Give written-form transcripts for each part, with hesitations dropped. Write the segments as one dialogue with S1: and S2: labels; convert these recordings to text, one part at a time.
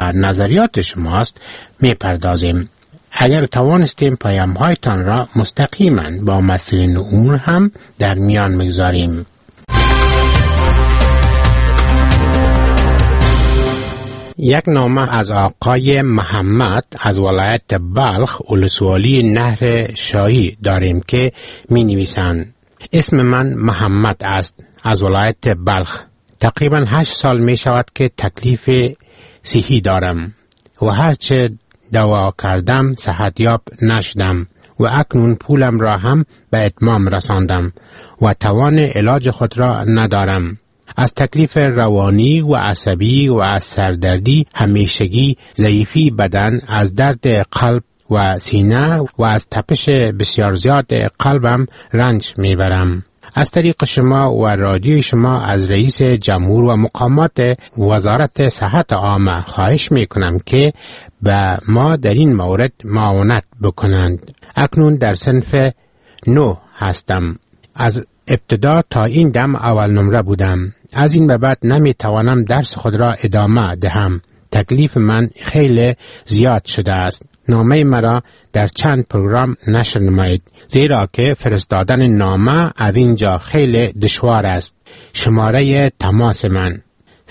S1: و نظریات شماست می پردازیم. اگر توانستیم پیام‌هایتان را مستقیما با مسئولین امور هم در میان میگذاریم. یک نامه از آقای محمد از ولایت بلخ ولسوالی نهر شاهی داریم که می نویسند: اسم من محمد است از ولایت بلخ. تقریبا 8 سال می شود که تکلیف صحی دارم و هرچه دوا کردم صحتیاب نشدم و اکنون پولم را هم به اتمام رساندم و توان علاج خود را ندارم. از تکلیف روانی و عصبی و از سردردی همیشگی، ضعیفی بدن، از درد قلب و سینه و از تپش بسیار زیاد قلبم رنج میبرم. از طریق شما و رادیوی شما از رئیس جمهور و مقامات وزارت صحت عامه خواهش میکنم که به ما در این مورد معاونت بکنند. اکنون در صنف 9 هستم. از ابتدا تا این دم اول نمره بودم. از این به بعد نمیتوانم درس خود را ادامه دهم. تکلیف من خیلی زیاد شده است. نامه مرا در چند پروگرام نشر نمایید، زیرا که فرستادن نامه از اینجا خیلی دشوار است. شماره تماس من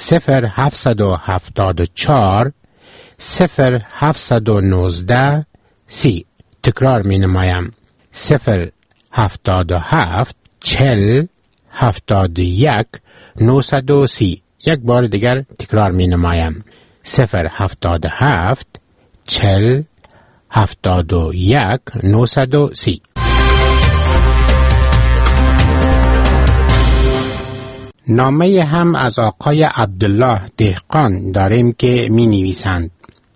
S1: 0774 0719 30. تکرار می نمایم: 077 40 71 930. یک بار دیگر تکرار می نمایم: 077 40 71 930. نامه هم از آقای عبدالله دهقان داریم که می نویسند: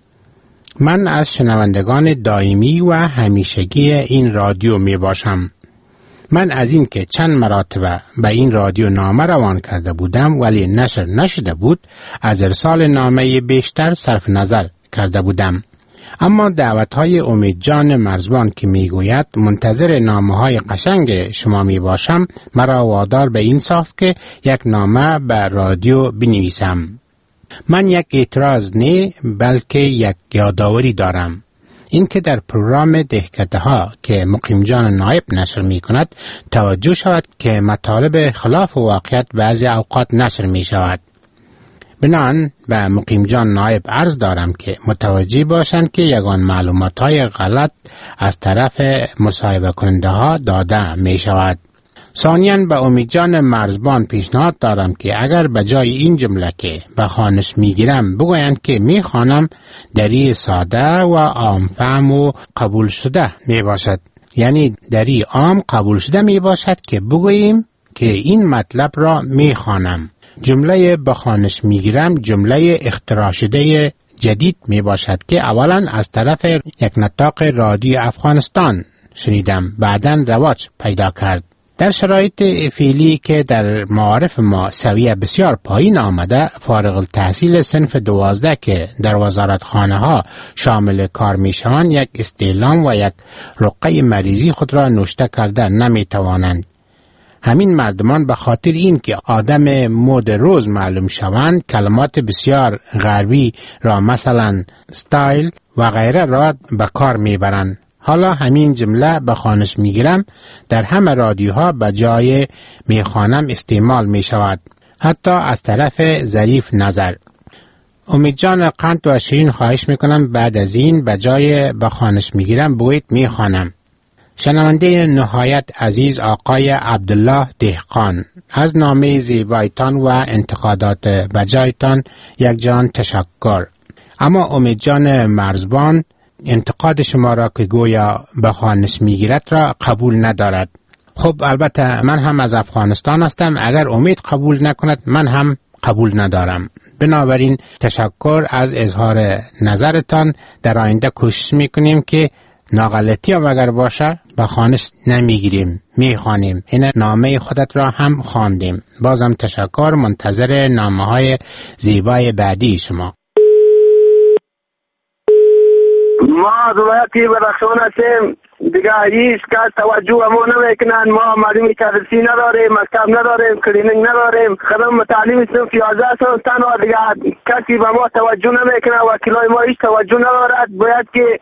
S1: من از شنوندگان دائمی و همیشگی این رادیو می باشم. من از این که چند مراتبه به این رادیو نامه روان کرده بودم ولی نشر نشده بود، از ارسال نامه بیشتر صرف نظر کرده بودم. اما دعوت‌های امید جان مرزبان که میگوید منتظر نامه‌های قشنگ شما می باشم، مرا وادار به این ساخت که یک نامه به رادیو بنویسم. من یک اعتراض نه بلکه یک یادآوری دارم. این که در پروگرام دهکده ها که مقیم جان نایب نشر می کند توجه شود که مطالب خلاف واقعیت بعضی اوقات نشر می شود. بنان به مقیم جان نایب عرض دارم که متوجه باشند که یگان معلومات های غلط از طرف مصاحبه کننده ها داده می شود. ثانیاً به امید جان مرزبان پیشنهاد دارم که اگر به جای این جمله که به خوانش میگیرم بگویند که میخوانم، دری ساده و عام فهم و قبول شده می باشد. یعنی دری عام قبول شده می باشد که بگوییم که این مطلب را میخوانم. جمله به خوانش میگیرم جمله اختراع شده جدید می باشد که اولا از طرف یک نطاق رادیو افغانستان شنیدم، بعداً رواج پیدا کرد. در شرایط فعلی که در معارف ما سویه بسیار پایین آمده، فارغ التحصیل صنف 12 که در وزارتخانه ها شامل کار می شوند، یک استعلام و یک رقعه مریضی خود را نوشته کرده نمی توانند. همین مردمان به خاطر این که آدم مد روز معلوم شوند، کلمات بسیار غربی را مثلا ستایل و غیره را به کار می برند. حالا همین جمله به خوانش میگیرم در همه رادیوها به جای میخوانم استعمال می شود، حتی از طرف ظریف نظر. امید جان قند و شیرین خواهش میکنم بعد از این به جای به خوانش میگیرم بگویید میخوانم. شنونده نهایت عزیز آقای عبدالله دهقان، از نامه زیبایتان و انتقادات بجایتان یک جان تشکر. اما امید جان مرزبان انتقاد شما را که گویا به خوانش میگیرد را قبول ندارد. خب البته من هم از افغانستان هستم، اگر امید قبول نکند من هم قبول ندارم. بنابراین تشکر از اظهار نظرتان. در آینده کوشش میکنیم که ناغلطی هم اگر باشه به خوانش نمیگیریم، میخوانیم. این نامه خودت را هم خواندیم. بازم تشکر. منتظر نامه های زیبای بعدی شما.
S2: ما از ولایت بدخشان هستیم، دیگه هیچ کس توجه ما نمیکنن. ما معلم تدریسی نداریم، مکتب نداریم، کلینیک نداریم، خدمت تعلیم صنف 11 هستیم تنها. دیگه کسی به ما توجه نمیکنه، وکیلای ما هیچ توجه ندارد. باید که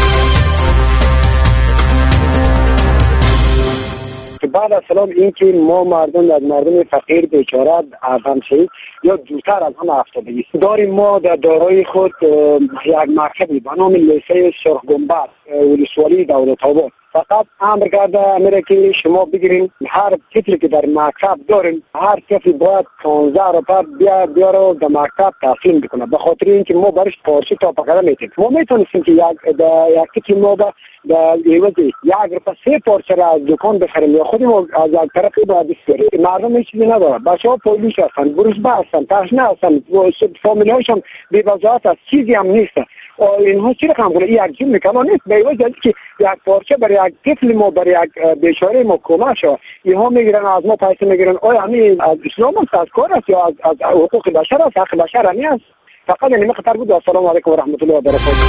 S3: بعد از سلام این که ما مردم فقیر بیچاره همسایه یا دورتر از هم افتادگی داریم. ما در دارای خود یک مکتبی به نام لیسه سرخ گنبد ولسوالی دولت آباد فقط امر کرده امره که شما بگیرین هر طفلی که در مکتب داریم هر طفل باید 15 روپیه بیاره در مکتب تحصیل بکنه. به خاطر اینکه ما برش پارچه تا پکره میتیم. ما میتونستیم که یک طفل ما در عوض 1 روپیه 3 پارچه را از دکان بخریم یا خودمون از یک طرف باید بسپریم. مردم هیچ چیزی نداره. بچه‌ها پولیس هستن، گروسبه هستن، تشنه هستن، فامیل‌هاشون بی‌وجاهت است، چیزی هم نیست. اینها چی رقم کنه؟ یک جون میکنه نیست. به عوض از که یک پارچه برای یک طفل ما برای یک بیچاره ما کمک شد اینها میگیرن از ما پیسه میگیرن. آیا همین از اسلام است، از کار است یا از حقوق بشر است؟ حق بشر همین است. فقط این خطر بود. السلام علیکم و رحمت الله و برکاته.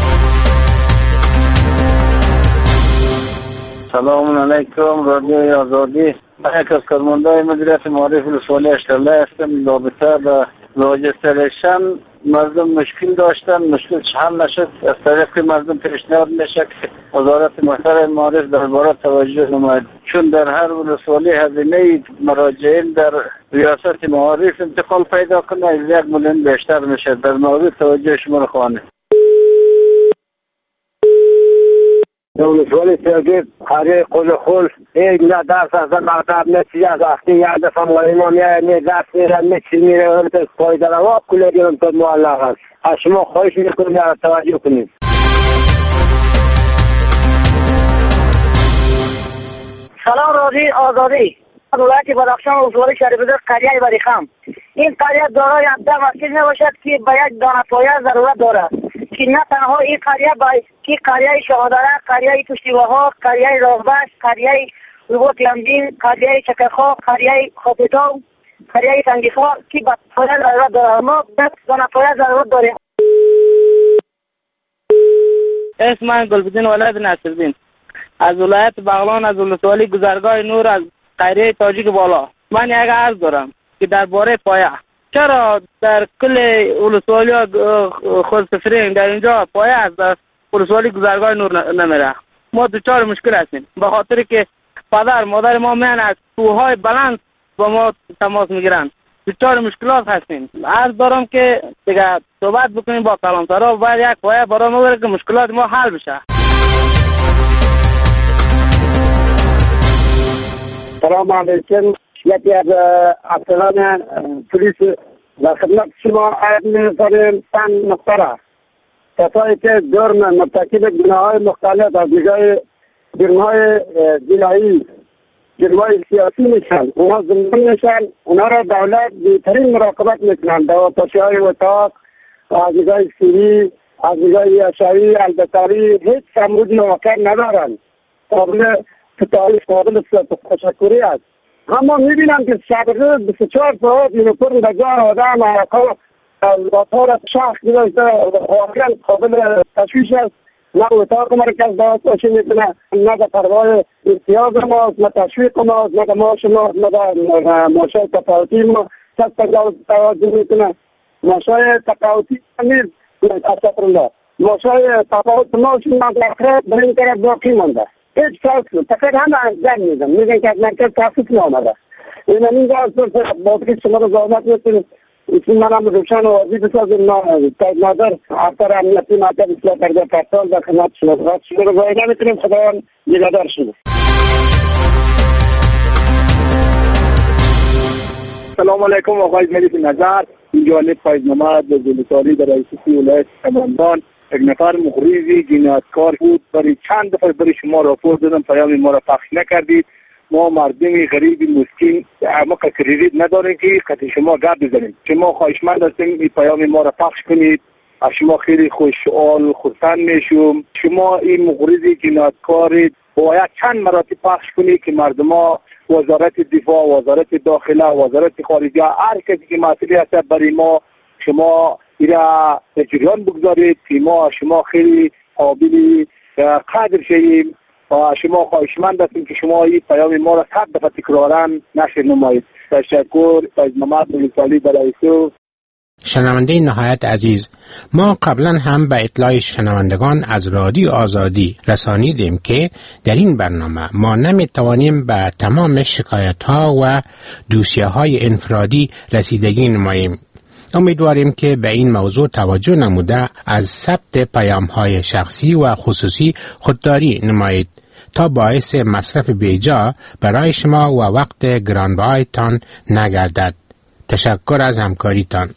S4: سلام علیکم رادیوی آزادی. من یک از کارمندای مدیریت معارف ولسوالی اشترله هستم. رابطه به راجستریشن مردم مشکل داشتن، مشکل حل نشد. از طریق که مردم پیشنهاد میشه که وزارت محترم معارف درباره توجه نماید، چون در هر ولسوالی هزینه مراجعین در ریاست معارف انتقال پیدا کنه از 1 میلیون بیشتر میشه. در مورد توجه شما رو خواهیم.
S3: ولسوالی سرگید قریه قلخول یک نه درس از مکتب نه چیز از وقتی یک دفعه معلمان نه درس میره نه چیز میره اونتا پایده رواب کلی گیرم تا معلق است. از شما خواهش میکنیم در توجه کنید.
S5: سلام رادیوی آزادی. ولایت بدخشان ولسوالی شریف‌زاده قریه بریخم. این قریه دارای 17 مسجد نباشد که به یک دانه پایه ضرورت دارد که نه تنها این قریه که قریه شهادره، قریه کشتیواها، قریه راهبش، قریه روبوت لمدین، قریه چکرخا، قریه خوپیتاو، قریه سنگیخا که به پایه ضرورت دارد. ما 10 دانه پایه ضرورت داریم.
S6: اسم من گلبدین ولد نصرالدین از ولایت بغلان، از ولسوالی گذرگاه نور، از قریه تاجیک بالا. من یک عرض دارم که درباره پایه چرا در کل ولسوالی خود سفرین در اینجا پایه است، در ولسوالی گذرگاه نور نمیره. ما دچار مشکل هستیم به خاطر که پدر مادر ما میان از کوههای بلند با ما تماس میگیرن. دچار مشکلات هستیم. عرض دارم که دیگه صحبت بکنیم با کلانترها و باید یک پایه برای ما بره که مشکلات ما حل بشه.
S3: سلام علیکم. یکی از افسران پلیس در خدمت شما عرض می‌کنم. تن مختار کسایی که جرم مرتکب گناه‌های مختلف از دیگر جرم‌های جنایی، جرم‌های سیاسی میشن، اونا زندانی میشن، اونا را دولت بهترین مراقبت میکنن. دواپاشی‌های اتاق، از دیگر سیری، از دیگر اشعری، البتاری هیچ سمودی واقع ندارن. قابل تشکری است. اما میبینم که شبه 24 ساعت یونیفرم در جای آدم با طور شخص گذاشته واقعا قابل تشویش است. نه اتاق مرکز داشته میکنه، نه در پروای امتیاز ماست، نه تشویق ماست، نه در معاش ماست، نه در معاشای تفاوتی ما کس توجه میکنه. معاشای تفاوتی نیست. استغفرالله. معاشای تفاوت ما شما در آخرت بر این طرف باقی مانده. هیچ فصل فقط همه از زن میگن که از مرکز تحصیل نامده. این همین جا باقی شما رو زحمت میکنیم. اسم منم روشن و واضح بسازیم. نظر افسر امنیتی مکتب اصلاح کرده پرسال در خدمت شما رو باید نمیتونیم. خداوند نگهدار شما.
S7: سلام علیکم آقای ملیک نظر. اینجا نیت فایز محمد ولسوالی در ریاست ولایت سمنگان. یک نفر مغریزی جنایتکار بود. برای چند دفعه برای شما راپور دادم، پیام ما را پخش نکردید. ما مردم غریب مسکین ما کریدیت نداریم که قطع شما گپ بزنیم. شما خواهشمند هستیم این پیام ما را پخش کنید. از شما خیلی خوشحال خرسند میشم. شما این مغریزی جنایتکار باید چند مراتب پخش کنید که مردم وزارت دفاع، وزارت داخله، وزارت خارجه، هر کسی که مسئولی هست برای ما شما ایرا جریان بگذارید که ما شما خیلی قابل قدر شویم و شما خواهشمند هستیم که شما این پیام ما را 100 دفعه تکرارا نشر نمایید. تشکر. فیض محمد بلوچالی برای تو.
S1: شنونده نهایت عزیز، ما قبلا هم به اطلاع شنوندگان از رادیو آزادی رسانیدیم که در این برنامه ما نمیتوانیم به تمام شکایت ها و دوسیه های انفرادی رسیدگی نماییم. امیدواریم که به این موضوع توجه نموده از ثبت پیام های شخصی و خصوصی خودداری نمایید تا باعث مصرف بیجا برای شما و وقت گرانبهایتان نگردد. تشکر از همکاریتان.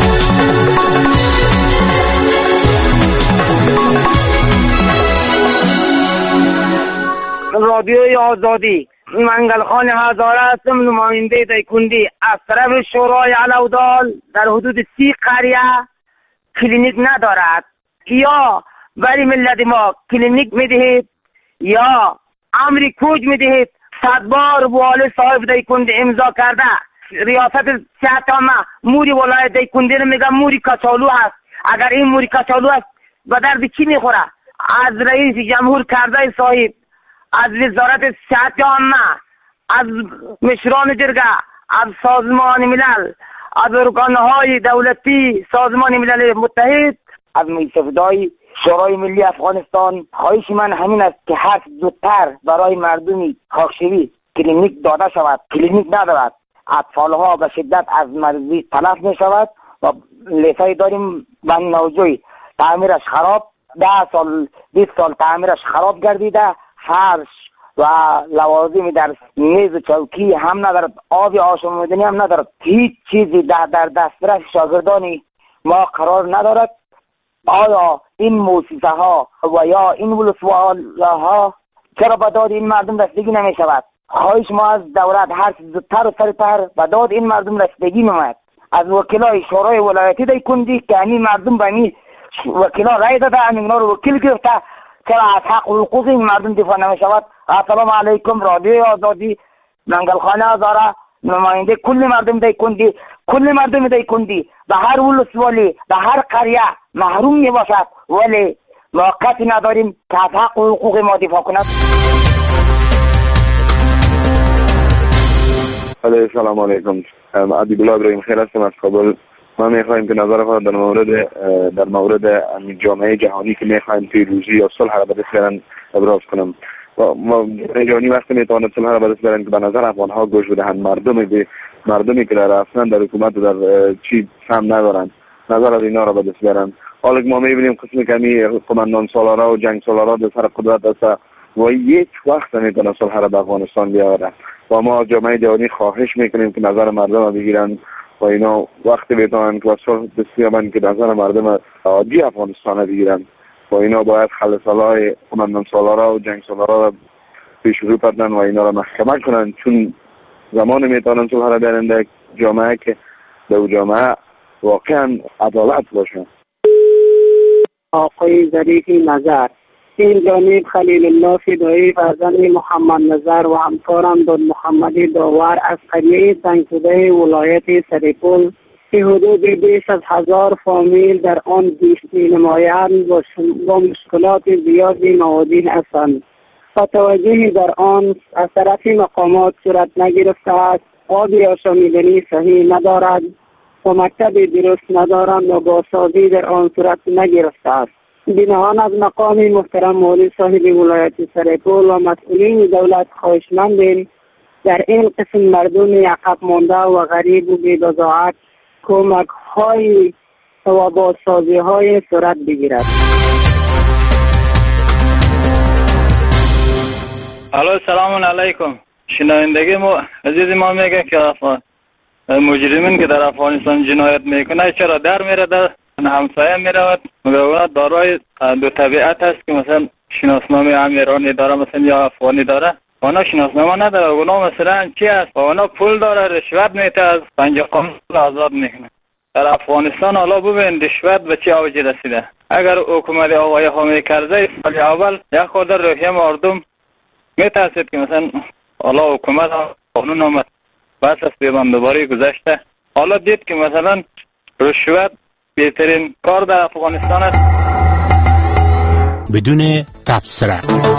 S5: رادیوی آزادی، منگل خان هزاره هستم، نماینده دیکندی. از طرف شورای علودال در حدود 30 قریه کلینیک ندارد. یا برای ملت ما کلینیک میدهید یا امری کوچ میدهید. 100 بار والي صاحب دیکندی امضا کرده. ریاست صحت عامه موری ولایت دیکندی رو میگم موری کچالو هست. اگر این موری کچالو هست به درد کی میخوره؟ از رئیس جمهور کرده صاحب، از وزارت صحت عامه، از مشران جرگه، از سازمان ملل، از ارگانهای دولتی سازمان ملل متحد، از مجلس شورای ملی افغانستان، خواهش من همین است که هر زودتر برای مردمی خاکشیری کلینیک داده شود. کلینیک ندارد. اطفالها به شدت از مریضی تلف می شود و لیسه داریم بند نوجوی تعمیرش خراب، 10 سال 20 سال تعمیرش خراب گردیده، فرش و لوازم در میز چوکی هم ندارد، آب آشامیدنی هم ندارد، هیچ چیزی در دسترس شاگردانی ما قرار ندارد. آیا این موسسه ها و یا این ولسواله ها چرا به داد این مردم رسیدگی نمی شود؟ خواهش ما از دولت هر زودتر و سریعتر به داد این مردم رسیدگی نماید. از وکلای شورای ولایتی دیکندی که همین مردم به همین وکلا رای داده، همین رو وکیل گرفته، چرا از حق و حقوق این مردم دفاع نمی شود؟ السلام علیکم. رادیو آزادی، منگل خان هزاره، نماینده کل مردم دیکندی. کل مردم دیکندی به هر ولسوالی به هر قریه محروم می باشد، ولی موقعی نداریم که از حق و حقوق ما دفاع کند.
S8: سلام علیکم. عبدالله ابراهیم خیر هستم از کابل. ما میخوایم که نظر خود در مورد جامعه جهانی که میخوایم پیروزی یا صلح را به دست بیارن ابراز کنم. ما جهانی وقتی میتواند صلح را به دست بیارن که به نظر افغانها گوش بدهند، مردمی که در اصلا در حکومت و در چی فهم ندارند نظر از اینا را به دست بیارن. حالا که ما میبینیم قسم کمی قماندان سالارا و جنگ سالارا در سر قدرت است و یک وقت نمیتونه صلح را به افغانستان بیاورد و ما جامعه جهانی خواهش میکنیم که نظر مردم را بگیرن و اینا وقتی بتونن که صلح دست بیارن که نظر مردم عادی افغانستان را بگیرن و اینا باید خل سالای قماندان سالارا و جنگ سالارا را پیش رو پردن و اینا را محکمه کنن، چون زمان میتونن صلح را بیارن در جامعه که در جامعه واقعا عدالت باشه.
S3: آقای ظریفی نظر، این جانب خلیل الله فدایی فرزند محمد نظر و همکارم داد محمدی داور از قریه سنگزده ولایت سرپل که حدود بیش از 1000 فامیل در آن زیست نمایند با مشکلات زیادی مواجه هستند و توجهی در آن از طرف مقامات صورت نگرفته است. آب آشامیدنی صحیح ندارد و مکتب درست ندارند و بازسازی در آن صورت نگرفته است. بناهان از مقام محترم مولی صاحب ولایت سرپل و مسئولین دولت خواهشمندیم در این قسم مردم عقب مانده و غریب و بی‌بضاعت کمک های و بازسازی های صورت بگیرد.
S6: الو سلام علیکم. شنوندگی عزیز ما میگه که مجرمین که در افغانستان جنایت میکنه چرا در میره در همسایه میرود، مگر اونا دارای دو طبیعت هست که مثلا شناسنامه امیرانی داره مثلا یا افغانی داره، اونا شناسنامه نداره. اونا مثلا چی هست؟ اونا پول داره، رشوت میته، از پنجاه قانون آزاد میکنه. در افغانستان حالا ببین رشوت به چه اوج رسیده. اگر حکومت آقای حامد کرزی سال اول یک خورده روحیه مردم میترسید که مثلا حالا حکومت قانون آمد بس از پیوندواری گذشته، حالا دید که مثلا رشوت بهترین کار در افغانستان است.
S1: بدون تبصره.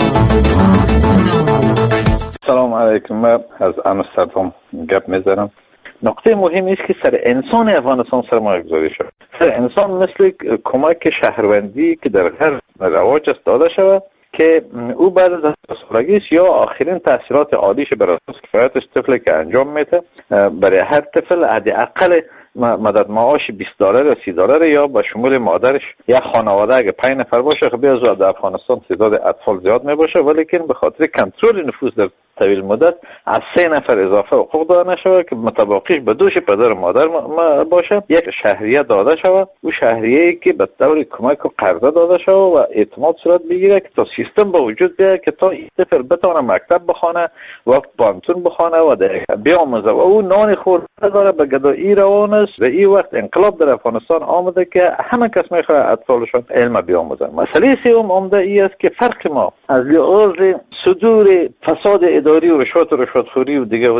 S9: سلام علیکم، من از امستردام گپ میزنم. نقطه مهمی است که سر انسان افغانستان سرمایه گذاری شد. سر انسان مثل کمک شهروندی که در هر رواج است داده شود که او بعد از سالگی یا آخرین تحصیلات عالیش بر اساس کفایتش طفلی که انجام میده برای هر طفل حداقل مدد معاش $20 یا $30 یا به شمول مادرش یا خانواده اگه 5 نفر باشه. خب بیازو در افغانستان تعداد اطفال زیاد می باشه، ولی که به خاطر کنترل نفوذ در طویل مدت از 3 نفر اضافه حقوق داده نشود که متباقیش به دوش پدر و مادر باشه. یک شهریه داده شود، او شهریه‌ای که به طور کمک و قرضه داده شود و اعتماد صورت بگیره که تا سیستم به وجود بیاد که تا این طفل بتونه مکتب بخونه و پانتون بخونه و بیاموزه و او نان خورده داره به گدایی روان است. و این وقت انقلاب در افغانستان آمده که همه کس میخواد اطفالشون علم بیاموزن. مسئله سوم عمده ای است که فرق ما از لحاظ صدور فساد اداری و رشوتخوری و دیگه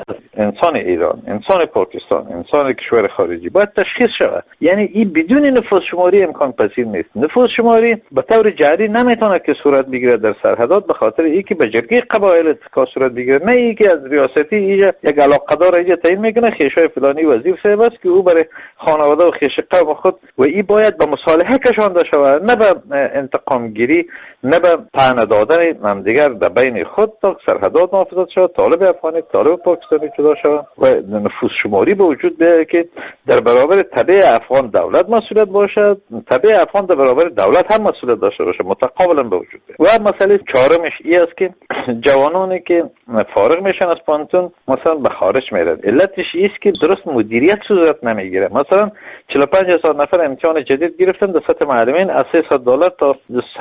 S9: انسان ایران، انسان پاکستان، انسان کشور خارجی باید تشخیص شود. یعنی این بدون نفوذ شماری امکان پذیر نیست. نفوذ شماری به طور جاری نمیتونه که صورت بگیره در سرحدات، به خاطر اینکه به جرگه قبایل اتکا صورت بگیره، نه اینکه از ریاستی اینجا یک علاقه‌دار اینجا تعیین میکنه خیشای فلانی وزیر صاحب است که او برای خانواده و خیش قوم خود و این باید به مصالحه کشانده شود، نه به انتقام گیری، نه به طعنه دادن همدیگر در بین خود تا سرحدات محافظت شود، طالب افغانی طالب پاکستانی جدا شود و نفوذ شماری به وجود بیاید که در برابر تبع افغان دولت مسئولیت باشد، تبع افغان در برابر دولت هم مسئولیت داشته باشه، متقابلا به وجود بیاید. و مسئله چهارمش این است که جوانانی که فارغ میشن از پانتون مثلا به خارج میرن. علتش است که درست مدیریت صورت نمیگیره. مثلا 45,000 نفر امتحان جدید گرفتن، در سطح معلمین از $300 تا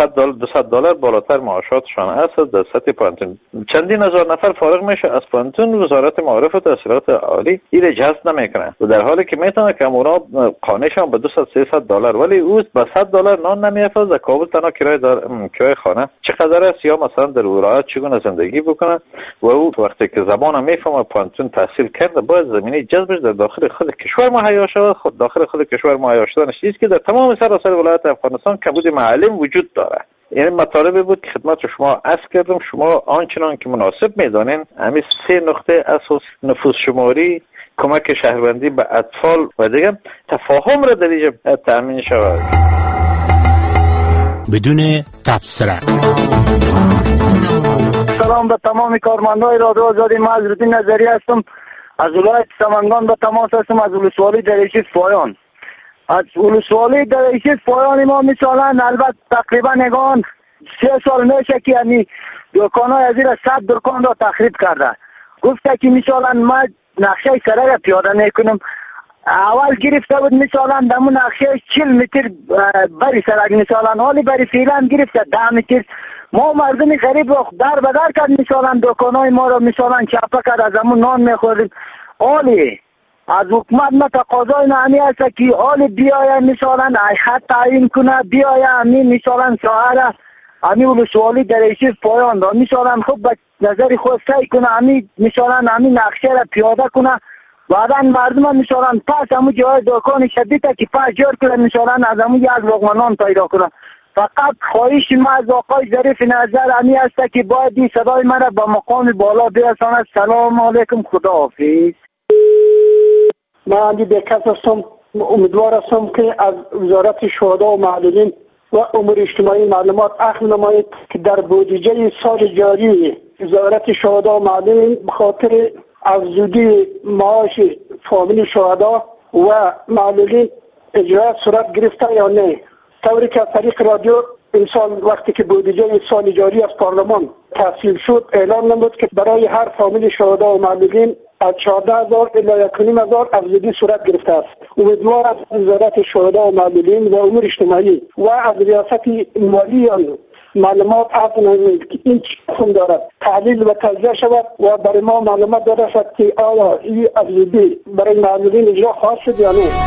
S9: $200 بالاتر معاشاتشان است در سطح پانتون. چندین هزار نفر فارغ میشه از پانتون، وزارت معارف و تحصیلات عالی این جذب نمیکنه و در حالی که میتونه که اونا خانهشان به $200-300 ولی او به $100 نان نمیافزه. در کابل تنها کرایه خانه چقدر است یا مثلا در ولایت چگونه زندگی بکنه و او وقتی که زبان میفهمه پانتون تحصیل کرده باید زمینه جذبش در داخل خود کشور مهیا شود. خود داخل خود کشور مهیا شدنش چیزی که در تمام سراسر ولایت افغانستان کمبود معلم وجود داره. این مطالبی بود که خدمت شما عرض کردم. شما آنچنان که مناسب میدانین همین 3 نقطه اساس نفوذ شماری، کمک شهروندی به اطفال و دیگه تفاهم را در اینجا تأمین شود
S1: بدون تبصره.
S2: سلام به تمام کارمندای رادیو آزادی. من عزیزالدین نظری هستم، از ولایت سمنگان به تماس هستم، از ولسوالی دریچه پایان. از ولسوالی دریچه پایان ما مثلا البته تقریبا نگان 3 سال میشه که یعنی دکانای از این 100 دکان را تخریب کرده. گفته که مثلا ما نقشه سرک را پیاده نکنم. اول گرفته بود مثلا دمو نقشه 40 متر بری سرک مثلا، حالی بری فعلا گرفته 10 متر. ما مردم غریب رو در بدر کرد، مثلا دکانای ما رو مثلا چپه کرد، از همون نان میخوریم. حالی از حکومت ما تقاضای نامی است که حالی بیاید مثلا خط تعیین کنه، بیاید همین مثلا شهر همین ولسوالی دریچه پایان را مثلا خوب به نظر خود سعی کنه، همین مثلا همین نقشه را پیاده کنه. بعدا مردم مثلا پس همون جای دکان شدیده که پس جور کنه مثلا از همون یک لقمه نان پیدا کنه. فقط خواهش ما از آقای ظریف نظر همی است که باید این صدای من را به مقام بالا برساند. سلام علیکم، خداحافظ.
S10: من علی بکس هستم. امیدوار هستم که از وزارت شهدا و معلولین و امور اجتماعی معلومات اخذ نمایید که در بودجه سال جاری وزارت شهدا و معلولین به خاطر افزودی معاش فامیل شهدا و معلولین اجرا صورت گرفته یا نه. طوری که از طریق رادیو امسال وقتی که بودجه سال جاری از پارلمان تصویب شد اعلام نمود که برای هر فامیل شهدا و معلولین از 14,000 الی 1,500 افزودی صورت گرفته است. امیدوار از وزارت شهدا و معلولین و امور اجتماعی و از ریاست مالی معلومات نمود که این چیزی دارد تحلیل و توضیح شود و برای ما معلومات داده شد که آیا این افزودی برای معلولین اجرا خواهد شد یا نه.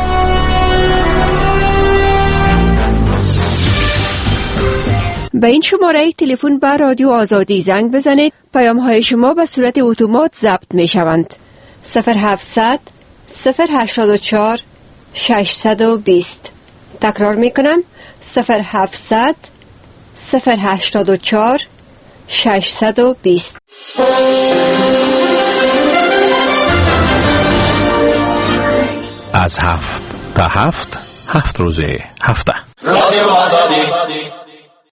S11: به این شماره تلفن به رادیو آزادی زنگ بزنید. پیام‌های شما به صورت اتومات ضبط می‌شوند. 0700 084 620. تکرار می‌کنم 0700 084 620.
S12: از 7 تا 7 روز هفته.
S13: رادیو آزادی